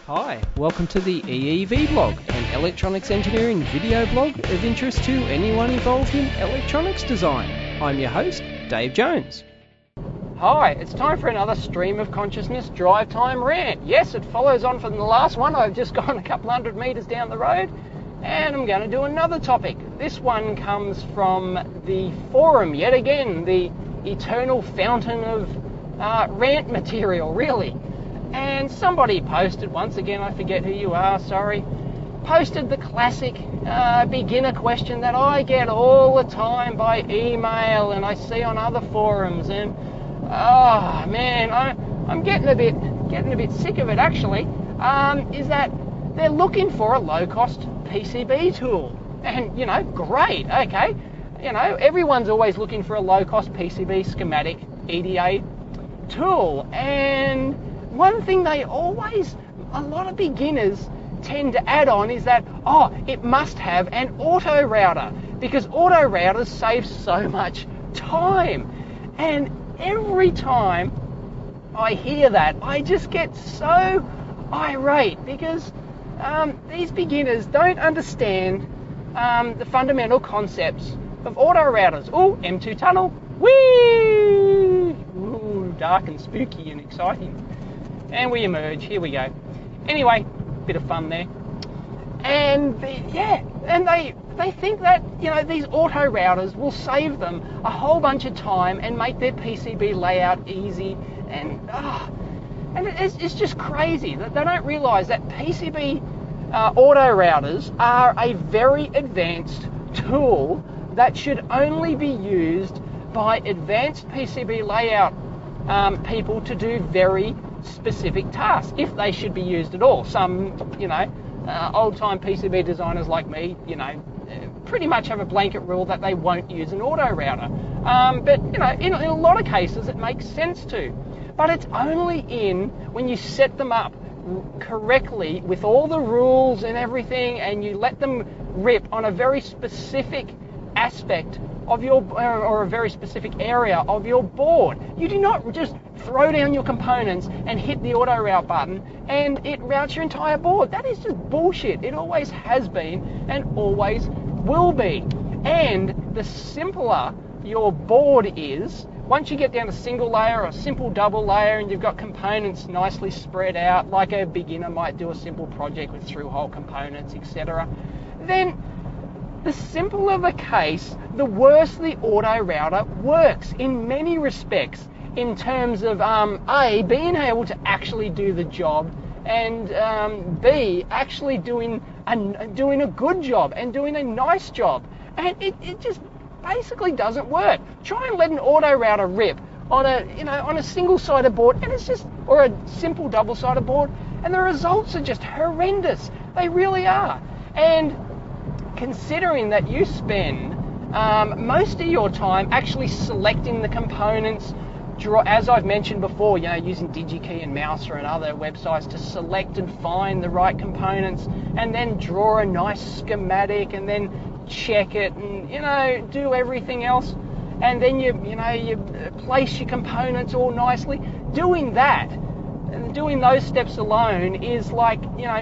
Hi, welcome to the EEV blog, an electronics engineering video blog of interest to anyone involved in electronics design. I'm your host, Dave Jones. Hi, it's time for another stream of consciousness drive time rant. Yes, it follows on from the last one. I've just gone a couple hundred meters down the road and I'm going to do another topic. This one comes from the forum, yet again, the eternal fountain of rant material, really. And somebody posted, once again, I forget who you are, sorry, posted the classic beginner question that I get all the time by email and I see on other forums, and oh man, I'm getting a bit sick of it actually. Is that they're looking for a low-cost PCB tool, and great, okay, everyone's always looking for a low-cost PCB schematic EDA tool, and one thing a lot of beginners tend to add on is that, it must have an auto router because auto routers save so much time. And every time I hear that, I just get so irate because these beginners don't understand the fundamental concepts of auto routers. Oh, M2 tunnel, whee! Ooh, dark and spooky and exciting. And we emerge, here we go. Anyway, bit of fun there. And they think that, these auto routers will save them a whole bunch of time and make their PCB layout easy. And it's just crazy that they don't realize that PCB auto routers are a very advanced tool that should only be used by advanced PCB layout people to do very specific tasks, if they should be used at all. Some, old-time PCB designers like me, pretty much have a blanket rule that they won't use an auto router. But, in a lot of cases it makes sense to. But it's only when you set them up correctly with all the rules and everything, and you let them rip on a very specific aspect of your, or a very specific area of your board. You do not just throw down your components and hit the auto route button and it routes your entire board. That is just bullshit. It always has been and always will be. And the simpler your board is, once you get down to single layer or simple double layer and you've got components nicely spread out, like a beginner might do a simple project with through-hole components, etc., then the simpler the case, the worse the auto router works in many respects, in terms of A, being able to actually do the job, and B, actually doing a good job and doing a nice job. And it just basically doesn't work. Try and let an auto router rip on a single-sided board, and or a simple double-sided board, and the results are just horrendous. They really are. And considering that you spend most of your time actually selecting the components, as I've mentioned before, using DigiKey and Mouser and other websites to select and find the right components, and then draw a nice schematic, and then check it, and do everything else, and then you place your components all nicely. Doing that, and doing those steps alone is like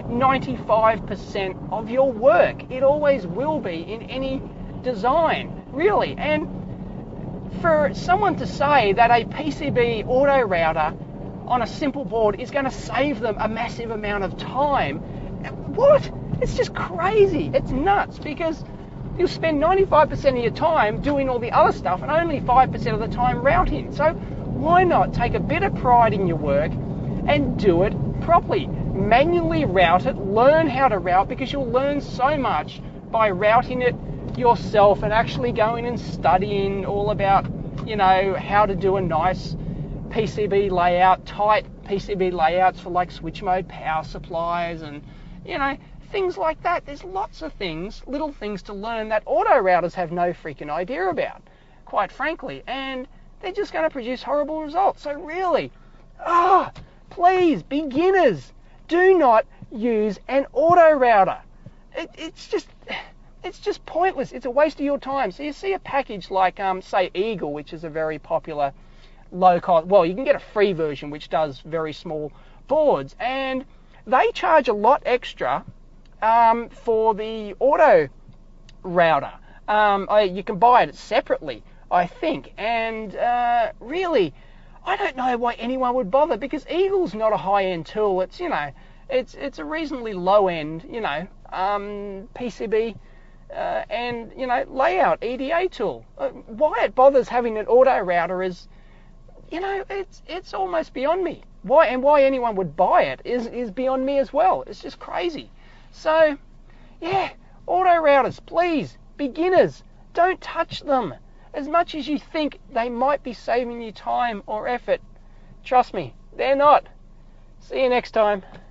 95% of your work. It always will be in any design, really. And for someone to say that a PCB auto router on a simple board is going to save them a massive amount of time, what? It's just crazy. It's nuts, because you'll spend 95% of your time doing all the other stuff and only 5% of the time routing. So why not take a bit of pride in your work and do it properly? Manually route it, learn how to route, because you'll learn so much by routing it yourself and actually going and studying all about, how to do a nice PCB layout, tight PCB layouts for like switch mode power supplies and, things like that. There's lots of things, little things to learn that auto routers have no freaking idea about, quite frankly, and they're just going to produce horrible results. So really, please, beginners, do not use an auto router. It's just pointless. It's a waste of your time. So you see a package like, say, Eagle, which is a very popular low cost, well, you can get a free version which does very small boards, and they charge a lot extra for the auto router. You can buy it separately, I think, and really, I don't know why anyone would bother, because Eagle's not a high-end tool. It's, it's a reasonably low-end, PCB and, layout EDA tool. Why it bothers having an auto router is, it's almost beyond me. Why anyone would buy it is beyond me as well. It's just crazy. So, yeah, auto routers, please, beginners, don't touch them. As much as you think they might be saving you time or effort, trust me, they're not. See you next time.